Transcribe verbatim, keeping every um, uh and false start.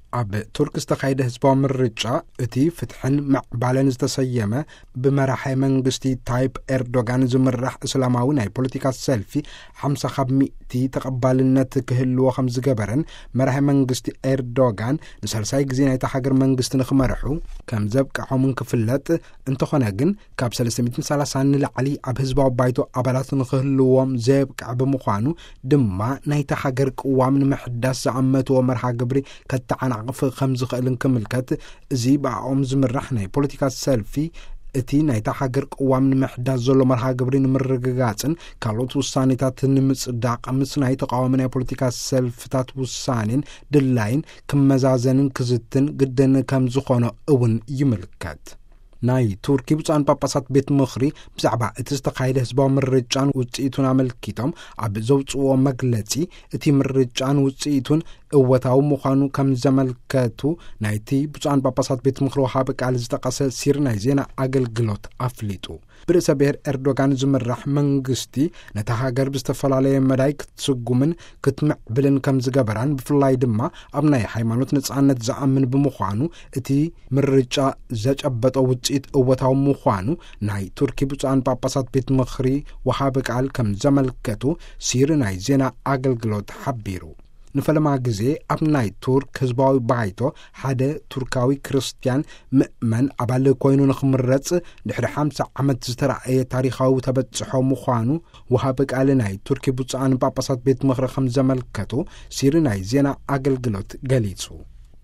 ኣብ ቱርክ ዝተኻየደ ህዝባዊ ምርጫ እቲ ፍትሕን ምዕባለን ዝተሰየመ ብመራሒ መንግስቲ ታይፕ ኤርዶጋን ዝምራሕ እስላማዊ ናይ ፖለቲካ ሰልፊ ሓምሳ ካብ ሚእቲ ተቐባልነት ክህልዎ ከም ዝገበረን መራሒ መንግስቲ ኤርዶጋን ንሳልሳይ ግዜ ናይታ ሃገር መንግስቲ ንኽመርሑ ከም ዘብቅዖምን ክፍለጥ እንተኾነ ግን ካብ ሰለስተ ሚእትን ሰላሳን ንላዕሊ ኣብ ህዝባዊ ባይቶ ኣባላት ንክህልዎም ዘብቅዕ ብምዃኑ ድማ ናይታ ሃገር ቅዋም ንምሕዳስ ዝዓመትዎ መርሃ ግብሪ ከተዓና عقف خمس خلن كمل كات زي بعم زمرح ناي بوليتيكا سيلفي እቲ ናይታ ሃገር ቅዋም ንምሕዳስ ዘሎ መርሃ ግብሪ ንምርግጋጽን ካልኦት ውሳኔታት ንምጽዳቕ ምስ ናይ ተቃዋሚ ናይ ፖለቲካ ሰልፍታት ውሳኔን ድላይን ክመዛዘንን ክዝትን ግድን ከም ዝኾነ እውን ይምልከት ናይ ቱርኪ ብጻን ጳጳሳት ቤት ምኽሪ ብዛዕባ እቲ ዝተኻየደ ህዝባዊ ምርጫን ውጽኢቱን አመልኪቶም ኣብ ዘውጽኦ መግለጺ እቲ ምርጫን ውጽኢቱን እወታው ምዃኑ ከም ዘመልከቱ ናይቲ ብጻን ጳጳሳት ቤት ምኽሪ ወሃብ ቃል ዝተቀሰ ሲር ናይ ዜና አገልግሎት አፍሊጡ ብርሰ ብሔር ኤርዶጋን ዝምራሕ መንግስቲ ነታ ሃገር ብዝተፈላለየ መዳይ ክትስጉምን ክትምዕብልን ከም ዝገበራን ብፍላይ ድማ ኣብ ናይ ሃይማኖት ነጻነት ዝኣምን ብምዃኑ እቲ ምርጫ ዘጨበጠ ውጽኢት እወታው ምዃኑ ናይ ቱርኪ ብጻን ጳጳሳት ቤት ምኽሪ ወሃብ ቃል ከም ዘመልከቱ ሲር ናይ ዜና አገልግሎት ሓቢሩ ንፈለማ ጊዜ ኣብ ናይ ቱርክ ህዝባዊ ባይቶ ሓደ ቱርካዊ ክርስቲያን ምእመን ኣባል ኮይኑ ንኽምረጽ ድሕሪ ሓምሳ ዓመት ዝተረኣየ ታሪኻዊ ተበጽሖ ምዃኑ ወሃብ ቃል ናይ ቱርኪ ብጻን ጳጳሳት ቤት ምኽሪ ከም ዘመልከቱ ሲር ናይ ዜና አገልግሎት ገሊጹ